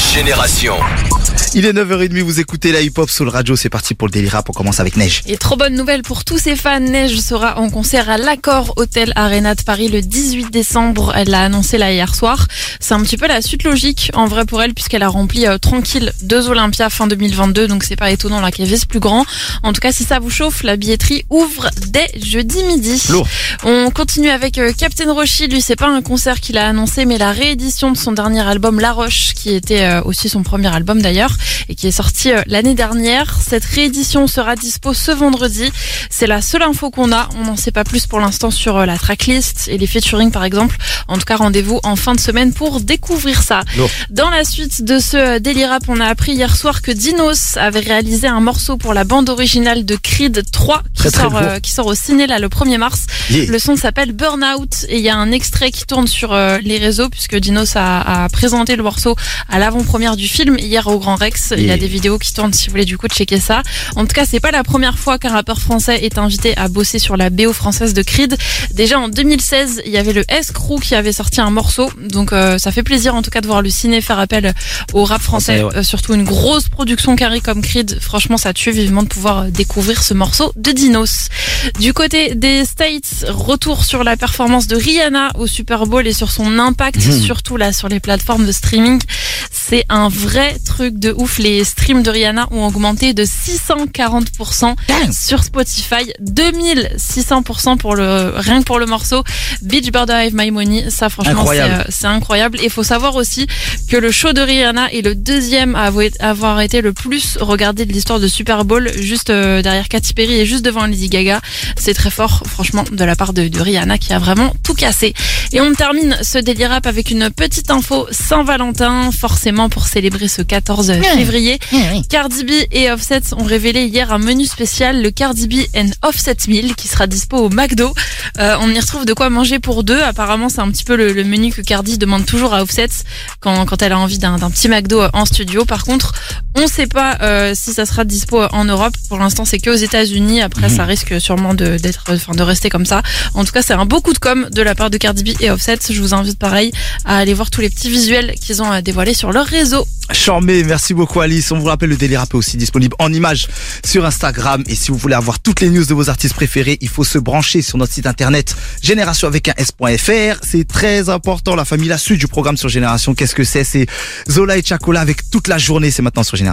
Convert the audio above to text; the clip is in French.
Génération. Il est 9h30, vous écoutez la hip-hop sur le radio, c'est parti pour le Daily Rap, on commence avec Neige. Et trop bonne nouvelle pour tous ses fans, Neige sera en concert à l'Accor Hotel Arena de Paris le 18 décembre. Elle l'a annoncé là hier soir. C'est un petit peu la suite logique en vrai pour elle puisqu'elle a rempli tranquille 2 Olympias fin 2022, donc c'est pas étonnant là qu'elle vise plus grand. En tout cas, si ça vous chauffe, la billetterie ouvre dès jeudi midi. Lourd. On continue avec Captain Roshi. Lui, c'est pas un concert qu'il a annoncé, mais la réédition de son dernier album La Roche, qui était aussi son premier album d'ailleurs, et qui est sorti l'année dernière. Cette réédition sera dispo ce vendredi. C'est la seule info qu'on a. On n'en sait pas plus pour l'instant sur la tracklist et les featuring par exemple. En tout cas, rendez-vous en fin de semaine pour découvrir ça. Lourd. Dans la suite de ce Daily Rap, on a appris hier soir que Dinos avait réalisé un morceau pour la bande originale de Creed 3 qui sort au ciné là le 1er mars. Yeah. Le son s'appelle Burnout et il y a un extrait qui tourne sur les réseaux puisque Dinos a présenté le morceau à l'avant-première du film hier au Grand Rex. Il y a des vidéos qui tournent si vous voulez du coup checker ça. En tout cas, c'est pas la première fois qu'un rappeur français est invité à bosser sur la BO française de Creed. Déjà en 2016, il y avait le S-Crew qui avait sorti un morceau. Donc ça fait plaisir en tout cas de voir le ciné faire appel au rap français. Ouais. Surtout une grosse production carrée comme Creed. Franchement, ça tue vivement de pouvoir découvrir ce morceau de Dinos. Du côté des States, retour sur la performance de Rihanna au Super Bowl et sur son impact, surtout là sur les plateformes de streaming. C'est un vrai truc de ouf. Les streams de Rihanna ont augmenté de 640% sur Spotify, 2600% rien que pour le morceau Beach Bird Have My Money. Ça franchement c'est incroyable. Et il faut savoir aussi que le show de Rihanna est le deuxième à avoir été le plus regardé de l'histoire de Super Bowl, juste derrière Katy Perry et juste devant Lady Gaga. C'est très fort franchement de la part de Rihanna qui a vraiment tout cassé. Et on termine ce Daily Rap avec une petite info Saint-Valentin, forcément pour célébrer ce 14 février. Cardi B et Offset ont révélé hier un menu spécial, le Cardi B and Offset Meal, qui sera dispo au McDo. On y retrouve de quoi manger pour deux. Apparemment, c'est un petit peu le menu que Cardi demande toujours à Offset quand elle a envie d'un petit McDo en studio. Par contre, on sait pas si ça sera dispo en Europe. Pour l'instant, c'est que aux États-Unis. Après, ça risque sûrement de rester comme ça. En tout cas, c'est un beau coup de com' de la part de Cardi B et Offset. Je vous invite pareil à aller voir tous les petits visuels qu'ils ont dévoilés sur leur réseau. Charmé, merci beaucoup Alice. On vous rappelle, le Daily Rap est aussi disponible en images sur Instagram. Et si vous voulez avoir toutes les news de vos artistes préférés, il faut se brancher sur notre site internet génération avec un s.fr. C'est très important. La famille La Suite du programme sur Génération. Qu'est-ce que c'est? C'est Zola et Chacola avec toute la journée. C'est maintenant sur Génération.